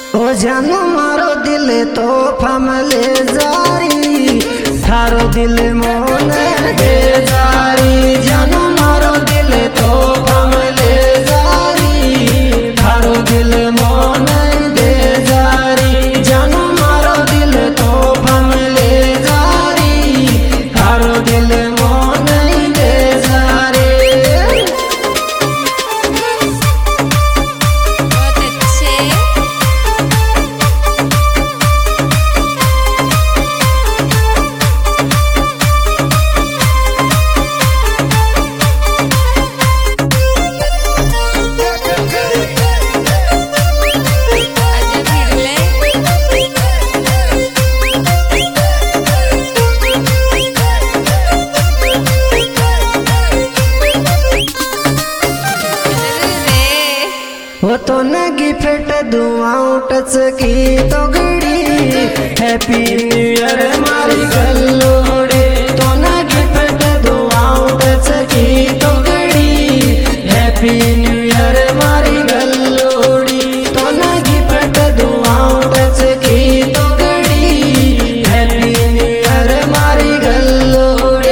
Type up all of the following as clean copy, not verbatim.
ओ जानो मारो दिल तो फमले जारी, थारो दिल मोन दे जारी। जानो मारो दिल तो फमले जारी, थारो दिल मोन दे जारी। जानो मारो दिल तो फमले जारी, थारो दिल मोन दे जारी। वो तो नगी फेट दुआओं टच की तो गड़ी, हैप्पी न्यू ईयर मारी गलोड़े। तो नगी फेट दुआओं टच की तो गड़ी, हैप्पी न्यू ईयर मारी गलोड़ी। तो नगी फेट दुआओं टच की तो गड़ी, हैप्पी न्यू ईयर मारी गलोड़े।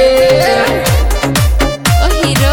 ओ हीरो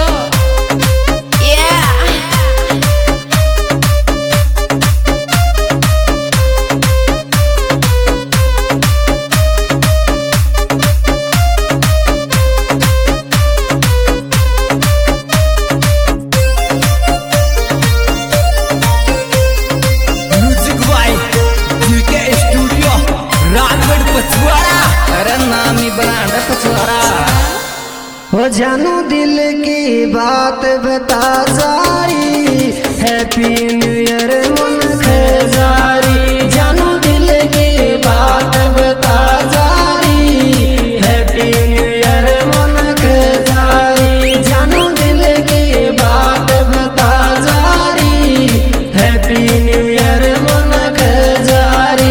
हो जानू दिल की बात बता जारी, हैप्पी न्यू ईयर मन खजारी। जानू दिल की बात बता जारी, हैप्पी न्यू ईयर मन खजारी। जानू दिल की बात बता जारी, हैप्पी न्यू ईयर मन खजारी।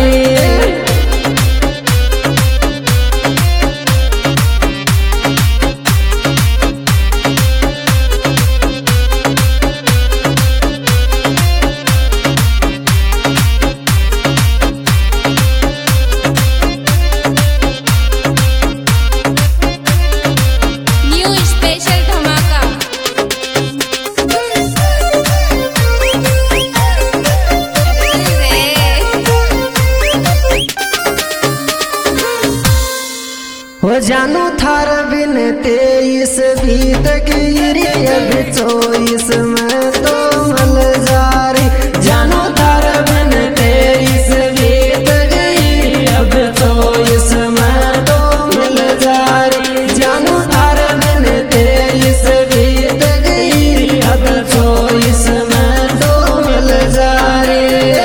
हो जानू थार बिन 23 बीत गई, अब 24 में तो मल जारी। जानू थार बिन 23 बीत गई, अब 24 में तो मल जारी। जानू थार बिन 23 बीत गई, अब 24 में तो मल जारी।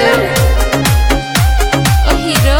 ओ हीरो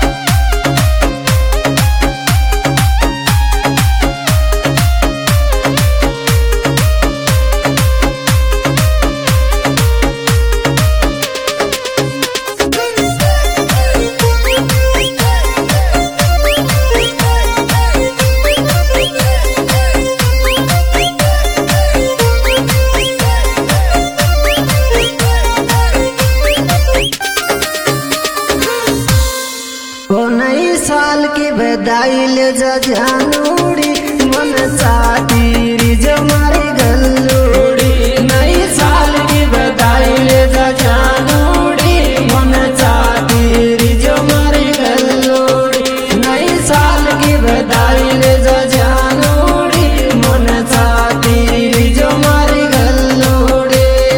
ओ नई साल की बधाई ले जा जानूड़ी, मन चाहती जो मारी गलोड़ी। नई साल की बधाई ले जा जानूड़ी, मन चाहती जो मारी गलोड़ी। नई साल की बधाई ले जा जानूड़ी, मन चाहती जो मारी गलोड़ी।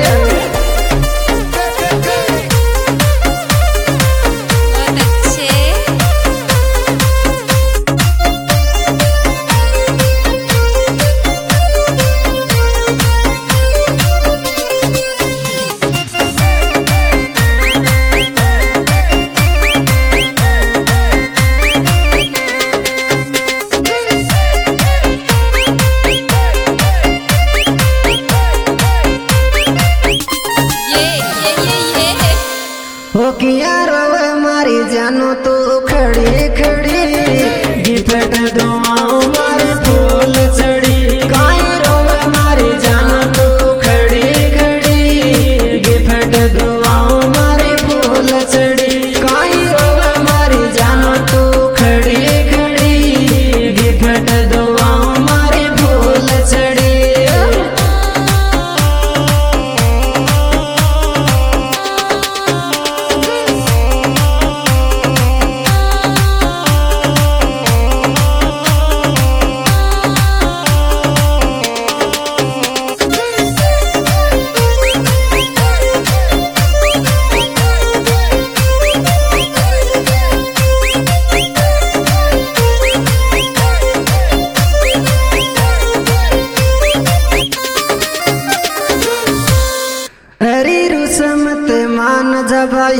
हो किया रोवे मारी जानो तो खड़ी खड़ी, गिफ्ट दुआओं मारे फूल चढ़ी। काई रोवे मारी जानो तो खड़ी खड़ी, गिफ्ट दुआओं मारे फूल चढ़ी।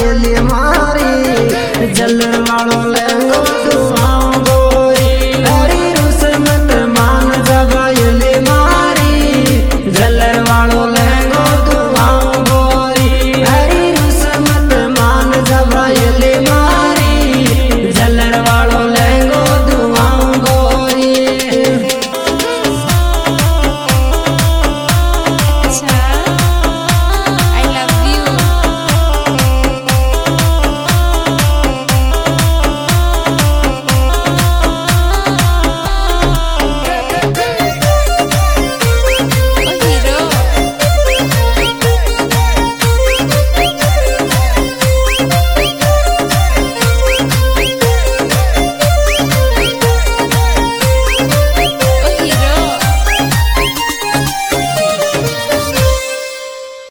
पायली मारी जलवाड़ो लेंगो तू